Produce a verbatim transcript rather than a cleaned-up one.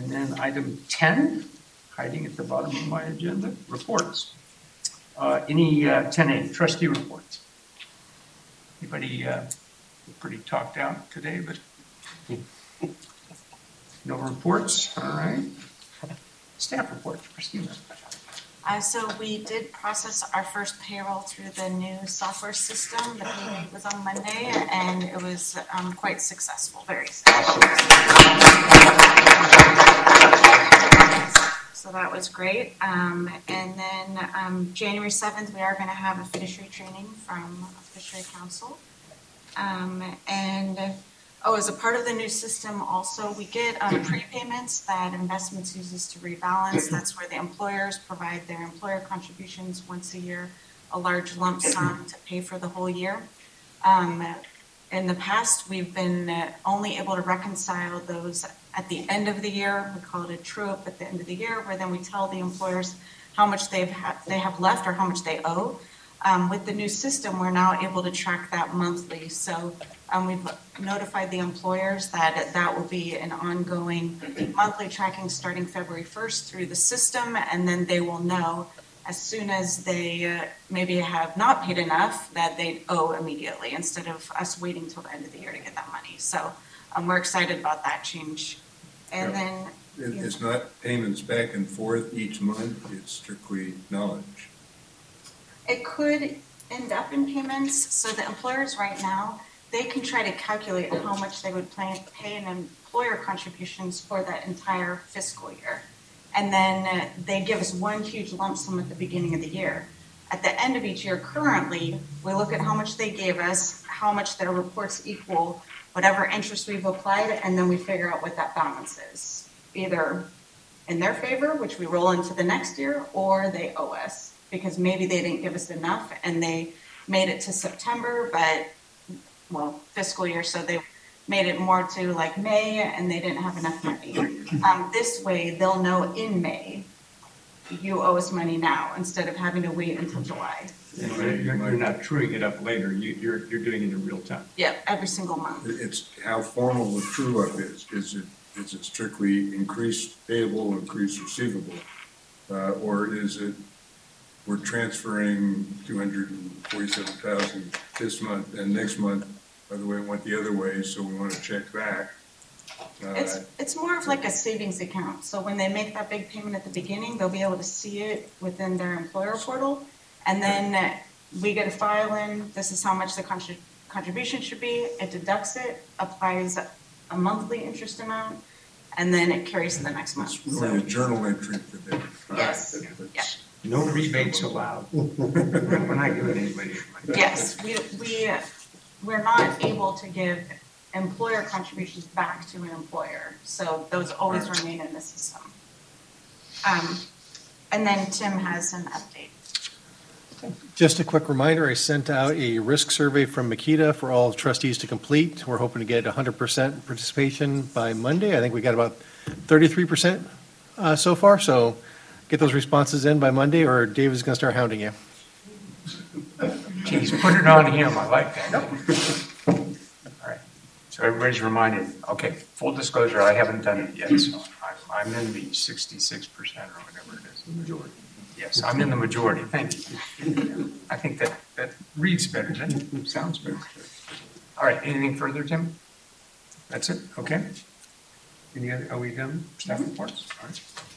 And then item ten, hiding at the bottom of my agenda, reports. Uh, any uh, ten A, trustee reports? Anybody uh, pretty talked out today, but no reports? All right. Staff reports, Christina. Uh, so we did process our first payroll through the new software system. The payment was on Monday, and it was um, quite successful, very successful. So that was great. Um, and then um, January seventh, we are going to have a fiduciary training from Fishery Council. Um, and oh, as a part of the new system also, we get um, prepayments that investments uses to rebalance. That's where the employers provide their employer contributions once a year, a large lump sum to pay for the whole year. Um, in the past, we've been uh, only able to reconcile those at the end of the year. We call it a true-up at the end of the year, where then we tell the employers how much they've ha- they have left or how much they owe. Um, with the new system, we're now able to track that monthly. So um, we've notified the employers that that will be an ongoing monthly tracking starting February first through the system, and then they will know as soon as they uh, maybe have not paid enough that they owe immediately, instead of us waiting till the end of the year to get that money. So um, we're excited about that change. And yeah. then it, it's not payments back and forth each month, it's strictly knowledge. It could end up in payments. So the employers right now, they can try to calculate how much they would plan, pay in employer contributions for that entire fiscal year. And then uh, they give us one huge lump sum at the beginning of the year. At the end of each year currently, we look at how much they gave us, how much their reports equal, whatever interest we've applied, and then we figure out what that balance is. Either in their favor, which we roll into the next year, or they owe us, because maybe they didn't give us enough and they made it to September, but, well, fiscal year, so they made it more to like May and they didn't have enough money. Um, this way, they'll know in May, you owe us money now, instead of having to wait until July. You're, you're not truing it up later, you, you're, you're doing it in real time. Yeah, every single month. It's how formal the true-up is. Is it, is it strictly increased payable, increased receivable? Uh, or is it we're transferring two hundred forty-seven thousand dollars this month, and next month, by the way, it went the other way, so we want to check back. Uh, it's it's more of like a savings account. So when they make that big payment at the beginning, they'll be able to see it within their employer portal, and then we get a file in. This is how much the contrib- contribution should be. It deducts it, applies a monthly interest amount, and then it carries to the next month. It's really so, a journal entry for them. Yes. Right. Yeah. No rebates allowed. We're not giving anybody money. Yes, we we we're not able to give employer contributions back to an employer, so those always remain in the system. Um, and then Tim has an update. Just a quick reminder, I sent out a risk survey from Makita for all trustees to complete. We're hoping to get one hundred percent participation by Monday. I think we got about thirty-three percent uh, so far, so get those responses in by Monday, or Dave is going to start hounding you. Geez, put it on him. I like that. All right. So everybody's reminded. Okay, full disclosure, I haven't done it yet, so I'm, I'm in the sixty-six percent or whatever it is. The majority. Yes, I'm in the majority. Thank you. I think that, that reads better, doesn't it? Sounds better. All right, anything further, Tim? That's it? Okay. Any other, are we done? Staff reports? All right.